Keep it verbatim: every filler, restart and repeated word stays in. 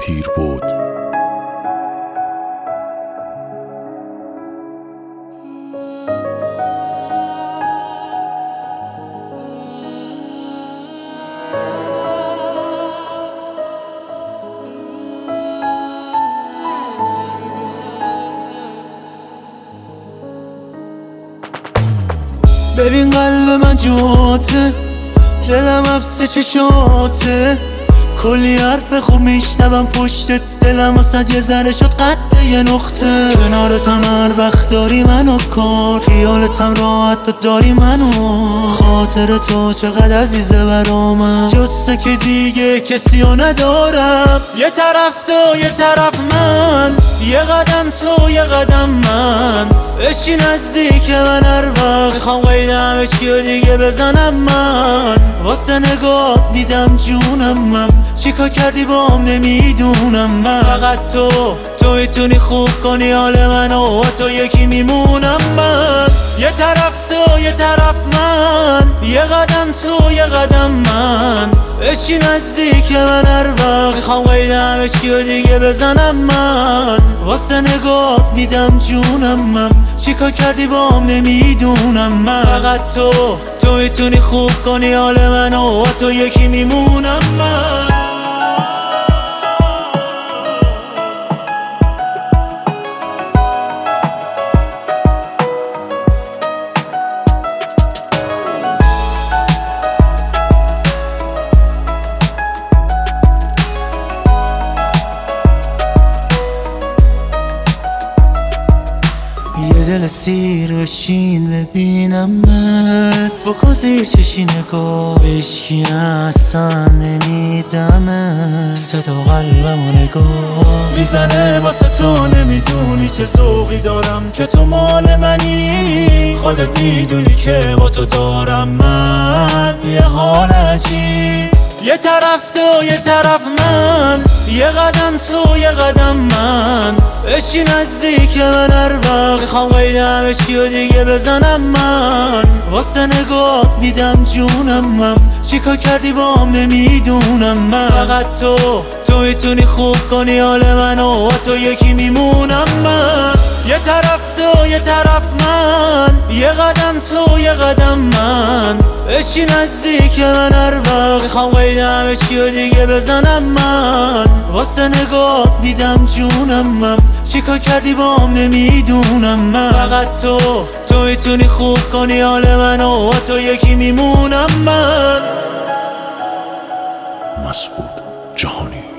تیر بود. ببین قلب من جوته، دلم حبس چشاته، کلی حرف خوب میشنوم پشتت، دلم واسد یه ذره شد قد یه نقطه. کنارتم هر وقت داری منو کار، خیالتم راحت تو داری منو، خاطر تو چقدر عزیزه برامم، جسته که دیگه کسیو ندارم. یه طرف تو یه طرف من، یه قدم تو یه قدم من، بشی نزدیک من هر وقت میخوام قید همه چیو دیگه بزنم. من واسه نگاه میدم جونم، من چیکار کردی بام نمیدونم. من فقط تو تو میتونی خوب کنی حال منو، و تو یکی میمونم. من یه طرف تو یه طرف من، یه قدم تو یه قدم من، بشی نزدیک من هر وقت میخوام قید همه چیو دیگه بزنم. من واسه نگاه میدم جونم، من چیکار کردی بام نمیدونم. من فقط تو تو میتونی خوب کنی حال منو، و تو یکی میمونم. من یه دل سیر بشین ببینمت، بکن زیر چشی نگاه بشکی اصلا نمیدمت، صدا قلبمو نگاه میزنه واسه تو. نمیدونی چه ذوقی دارم که تو مال منی، خودت میدونی که با تو دارم من یه حال عجیب. یه طرف تو یه طرف من، یه قدم تو یه قدم من، بشی نزدیک من هر وقت میخوام قید همه چیو دیگه بزنم. من واسه نگاه میدم جونم، من چیکار کردی بام نمیدونم. من فقط تو تو میتونی خوب کنی حال منو، و تو یکی میمونم. من یه طرف تو یه طرف من، یه قدم تو یه قدم من، بشی نزدیک من هر وقت میخوام قید همه چیو دیگه بزنم. من واسه نگاه میدم جونم، من چیکار کردی بام نمیدونم. من فقط تو تو میتونی خوب کنی حال منو، و تو یکی میمونم. من مسعود جهانی.